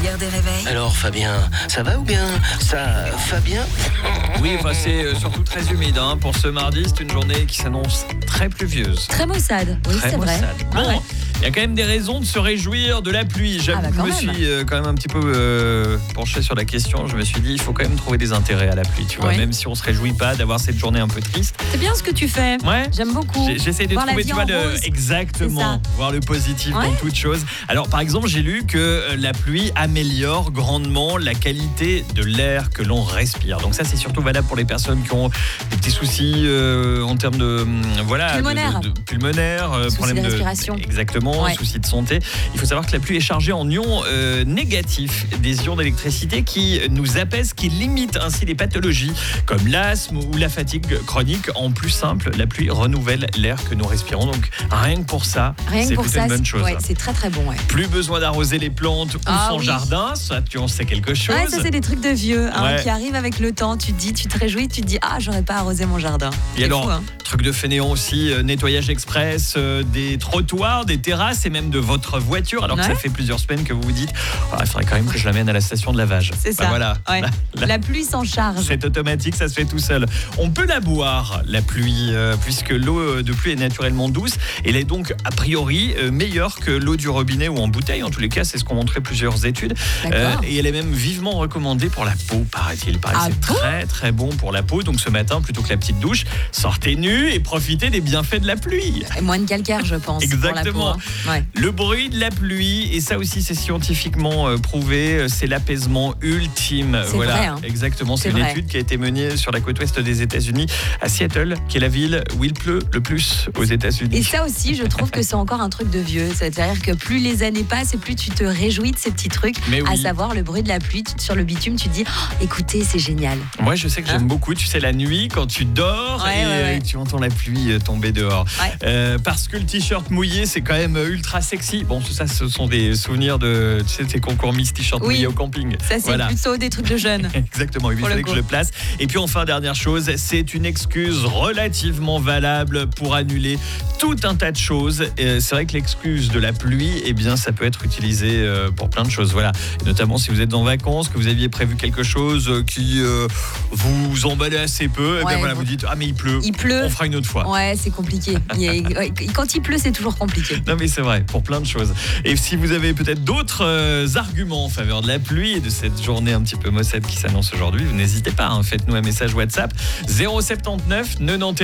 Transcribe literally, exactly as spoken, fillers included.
meilleur des réveils. Alors Fabien, ça va ou bien ça, Fabien? Oui, enfin, c'est euh, surtout très humide hein. Pour ce mardi, c'est une journée qui s'annonce très pluvieuse. Très maussade, oui Très c'est vrai. maussade. Bon, Ah ouais. il y a quand même des raisons de se réjouir de la pluie. J'avoue Ah bah que je quand me même. suis euh, quand même un petit peu euh, penché sur la question. Je me suis dit, il faut quand même trouver des intérêts à la pluie, tu vois, Oui. même si on se réjouit pas d'avoir cette journée un peu triste. C'est bien ce que tu fais. Ouais. J'aime beaucoup. J'ai- J'essaie de Voir la trouver, vie tu vois, en le- rose. exactement, voir le positif Ouais. dans toute chose. Alors, par exemple, j'ai lu que euh, la pluie améliore grandement la qualité de l'air que l'on respire. Donc ça, c'est surtout valable pour les personnes qui ont des petits soucis euh, en termes de hum, voilà, Pulmonaire. de, de- de pulmonaire, euh, Soucis problème de respiration. exactement, Ouais. soucis de santé. Il faut savoir que la pluie est chargée en ions euh, négatifs, des ions d'électricité qui nous apaisent, qui limitent ainsi les pathologies comme l'asthme ou la fatigue chronique. En plus simple, la pluie renouvelle l'air que nous respirons. Donc rien que pour ça, Rien que c'est pour plutôt ça, une bonne c'est chose. ouais, c'est très très bon. Ouais. Plus besoin d'arroser les plantes ou Ah son oui. jardin, ça tu en sais quelque chose. Ouais, ça c'est des trucs de vieux hein, Ouais. qui arrivent avec le temps. Tu te dis, tu te réjouis, tu te dis ah j'aurais pas arrosé mon jardin. Et C'est alors, fou, hein. truc de fainéant aussi, euh, nettoyage express euh, des trottoirs, des terrasses et même de votre voiture. Alors que Ouais. ça fait plusieurs semaines que vous vous dites, ah, il faudrait quand même que je l'amène à la station de lavage. C'est Bah ça. voilà. Ouais. Là, là, La pluie s'en charge. c'est automatique, ça se fait tout seul. On peut la boire, la pluie, euh, puisque l'eau de pluie est naturellement douce. Elle est donc, a priori, euh, meilleure que l'eau du robinet ou en bouteille. En tous les cas, c'est ce qu'ont montré plusieurs études. D'accord. et elle est même vivement recommandée pour la peau, paraît-il. Il paraît que Ah c'est bon très, très bon pour la peau. Donc ce matin, plutôt que la petite douche, sortez nu et profitez des bienfaits de la pluie. Et moins de calcaire, je pense. Exactement. Pour la peau, hein. Ouais. Le bruit de la pluie, et ça aussi c'est scientifiquement euh, prouvé, euh, c'est l'apaisement ultime. C'est voilà, vrai, hein. exactement. C'est C'est une vrai. étude qui a été menée sur la côte ouest des États-Unis, à Seattle, qui est la ville où il pleut le plus aux États-Unis. Et ça aussi, je trouve que c'est encore un truc de vieux. C'est-à-dire que plus les années passent et plus tu te réjouis de ces petits trucs, Mais oui. à savoir le bruit de la pluie sur le bitume. Tu te dis, oh, écoutez, c'est génial. Moi, je sais que j'aime Hein beaucoup, tu sais, la nuit, quand tu dors Ouais, et ouais, ouais. euh, que tu entends la pluie euh, tomber dehors. Ouais. Euh, parce que le t-shirt mouillé, c'est quand même euh, ultra sexy. Bon, tout ça, ce sont des souvenirs de, tu sais, ces concours Miss T-shirt Oui. mouillé au camping. Ça, c'est Voilà. plutôt des trucs de jeunes. Exactement, il Pour fallait le que coup. je le place. Et puis enfin, dernière chose, c'est une excuse relativement valable pour annuler tout un tas de choses. Et c'est vrai que l'excuse de la pluie, eh bien, ça peut être utilisé euh, pour plein de choses. Voilà, et notamment si vous êtes en vacances, que vous aviez prévu quelque chose euh, qui euh, vous emballait assez peu, et Ouais, bien voilà, vous- vous dites ah mais il pleut, Il pleut. on fera une autre fois. Ouais, c'est compliqué. Il y a- ouais, quand il pleut, c'est toujours compliqué. Non mais c'est vrai, pour plein de choses. Et si vous avez peut-être d'autres euh, arguments en faveur de la pluie et de cette journée un petit peu maussade qui s'annonce aujourd'hui, n'hésitez pas, hein, faites-nous un message WhatsApp zéro sept neuf quatre-vingt-onze